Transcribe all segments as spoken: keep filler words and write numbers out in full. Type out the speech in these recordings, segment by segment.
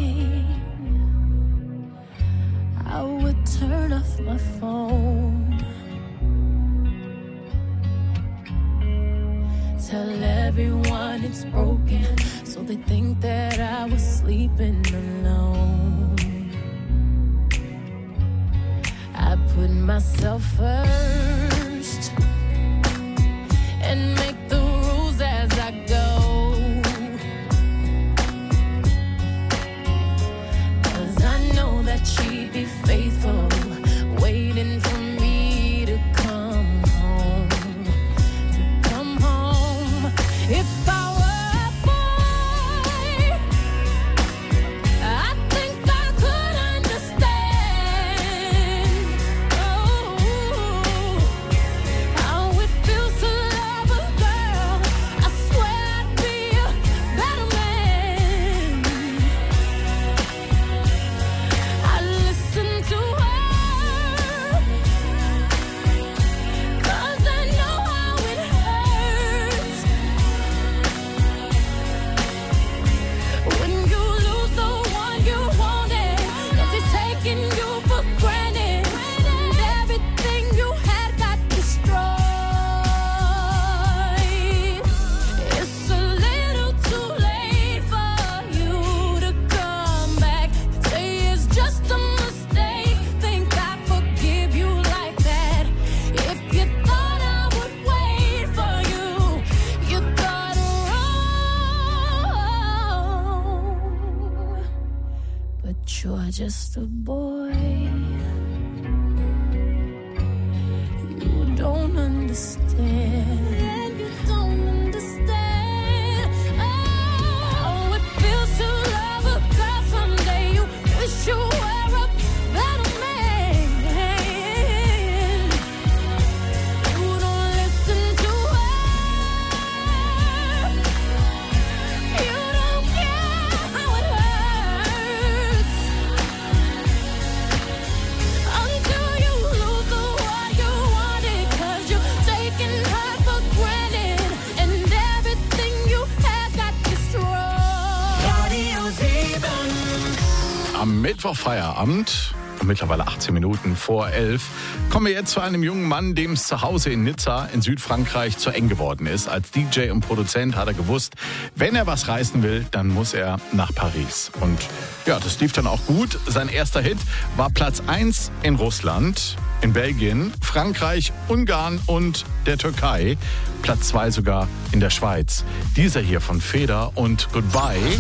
I would turn off my phone. Tell everyone it's broken, so they think that I was sleeping alone. I put myself first and make the rules as I go, 'cause I know that she'd be faithful, waiting for me to come home, to come home. If I were a boy, I think I could understand, oh, how it feels to love a girl. I swear I'd be a better man. I listen to her, 'cause I know how it hurts when you lose the one you wanted, 'cause he's taking you for granted, and everything you had got destroyed. It's a little too late for you to come back. Say it's just a mistake, think I forgive you like that. If you thought I would wait for you, you thought wrong. But you're just a boy. You don't understand. You don't understand. Oh, it feels to love a girl someday. You wish you were a better man. You don't listen to her. You don't care how it hurts until you lose the one you wanted, 'cause you're taking her for granted, and everything you had got destroyed. Radio sieben. Am Mittwoch Feierabend, mittlerweile achtzehn Minuten vor elf, kommen wir jetzt zu einem jungen Mann, dem es zu Hause in Nizza in Südfrankreich zu eng geworden ist. Als D J und Produzent hat er gewusst, wenn er was reißen will, dann muss er nach Paris. Und ja, das lief dann auch gut. Sein erster Hit war Platz eins in Russland, in Belgien, Frankreich, Ungarn und der Türkei. Platz zwei sogar in der Schweiz. Dieser hier von Feder und Goodbye.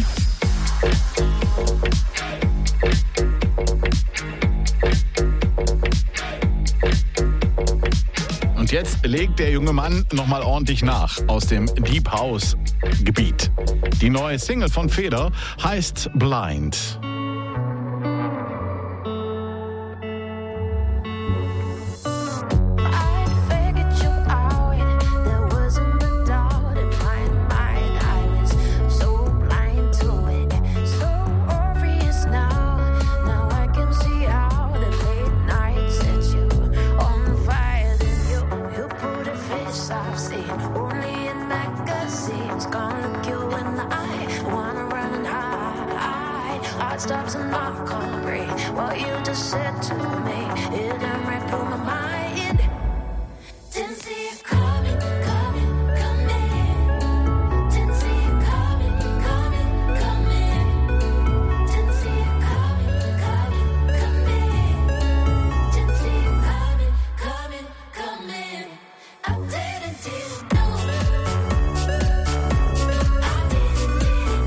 Und jetzt legt der junge Mann nochmal ordentlich nach aus dem Deep House Gebiet. Die neue Single von Feder heißt Blind. I figured you out, there wasn't a doubt in my mind. I was so blind to it, so obvious now. Now I can see how the late night set you on fire. Then you, you put a face I've seen only in magazines. Gonna look you in the eye, wanna run and hide. Heart stops and I can't breathe. What you just said to me, it done right through my mind. Didn't see it coming, coming, coming. Didn't see it coming, coming, coming. Didn't see it coming, coming, coming. Didn't see it coming, coming, coming. I didn't, didn't know. I didn't, didn't.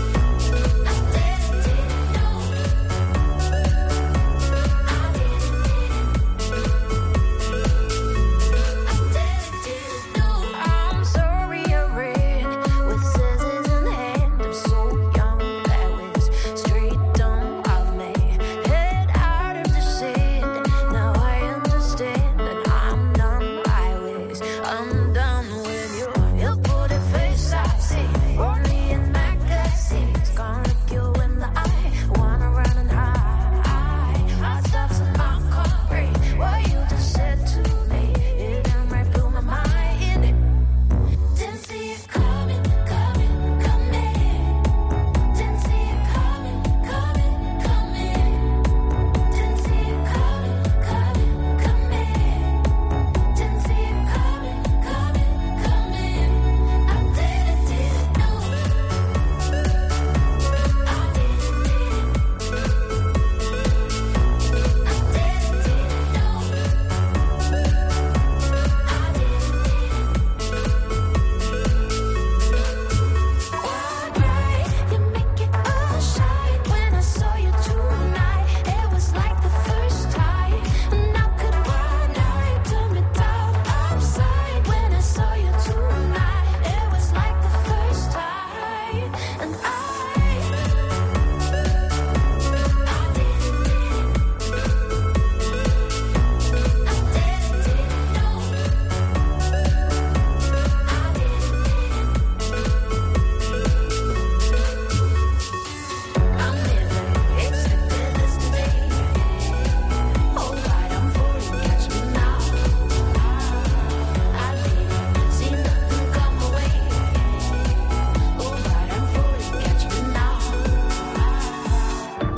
I didn't, didn't know. I didn't, didn't.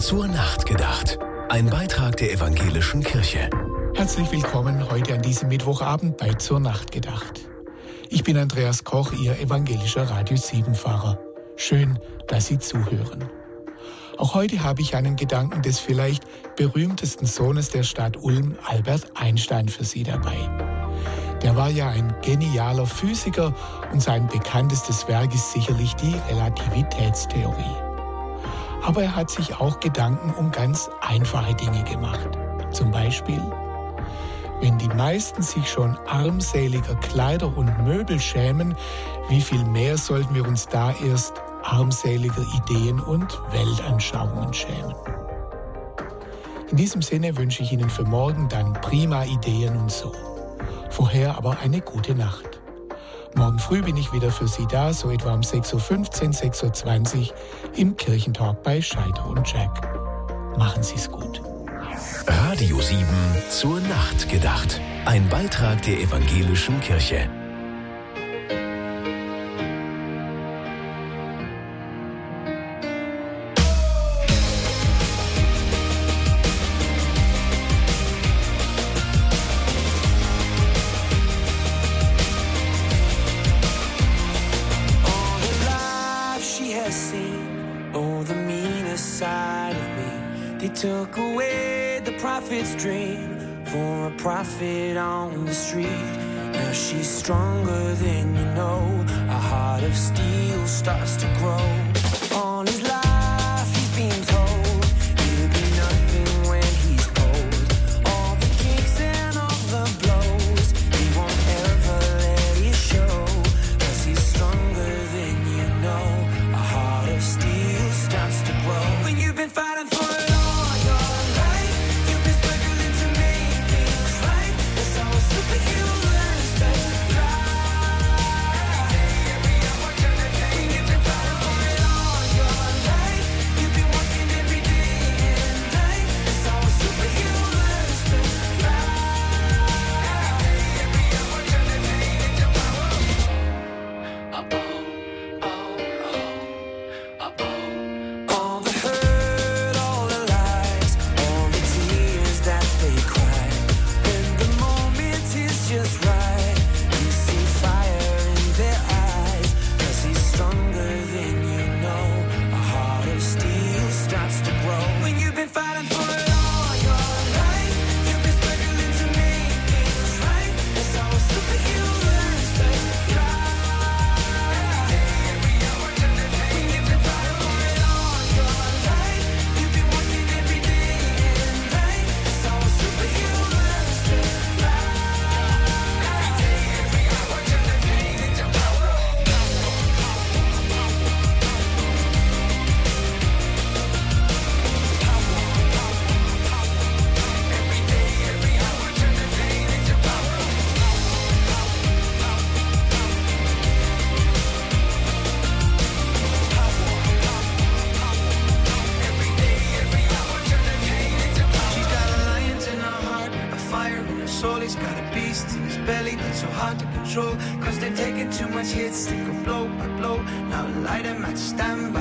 Zur Nacht gedacht. Ein Beitrag der Evangelischen Kirche. Herzlich willkommen heute an diesem Mittwochabend bei Zur Nacht gedacht. Ich bin Andreas Koch, Ihr evangelischer Radio sieben Pfarrer. Schön, dass Sie zuhören. Auch heute habe ich einen Gedanken des vielleicht berühmtesten Sohnes der Stadt Ulm, Albert Einstein, für Sie dabei. Der war ja ein genialer Physiker und sein bekanntestes Werk ist sicherlich die Relativitätstheorie. Aber er hat sich auch Gedanken um ganz einfache Dinge gemacht. Zum Beispiel: Wenn die meisten sich schon armseliger Kleider und Möbel schämen, wie viel mehr sollten wir uns da erst armseliger Ideen und Weltanschauungen schämen. In diesem Sinne wünsche ich Ihnen für morgen dann prima Ideen und so. Vorher aber eine gute Nacht. Morgen früh bin ich wieder für Sie da, so etwa um sechs Uhr fünfzehn, sechs Uhr zwanzig im Kirchentalk bei Scheider und Jack. Machen Sie es gut. Radio sieben zur Nacht gedacht. Ein Beitrag der Evangelischen Kirche. They took away the prophet's dream for a prophet on the street. Now she's stronger than you know. A heart of steel starts to grow. On his life he's been told he'll be nothing when he's old. All the kicks and all the blows, he won't ever let it show. 'Cause he's stronger than you know. A heart of steel starts to grow. When you've been fighting for it all, soul, he's got a beast in his belly that's so hard to control. 'Cause they've taken too much hits, they go blow by blow. Now light him at stand by.